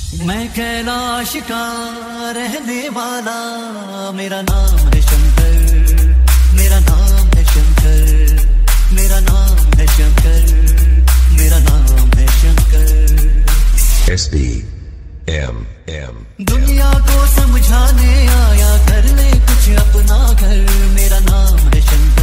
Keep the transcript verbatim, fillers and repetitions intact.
मैं कैलाश का रहने वाला, मेरा नाम है शंकर, मेरा नाम है शंकर, मेरा नाम है शंकर, मेरा नाम है Shankar. S D M M दुनिया को समझाने आया, कर ले कुछ अपना घर, मेरा नाम है शंकर।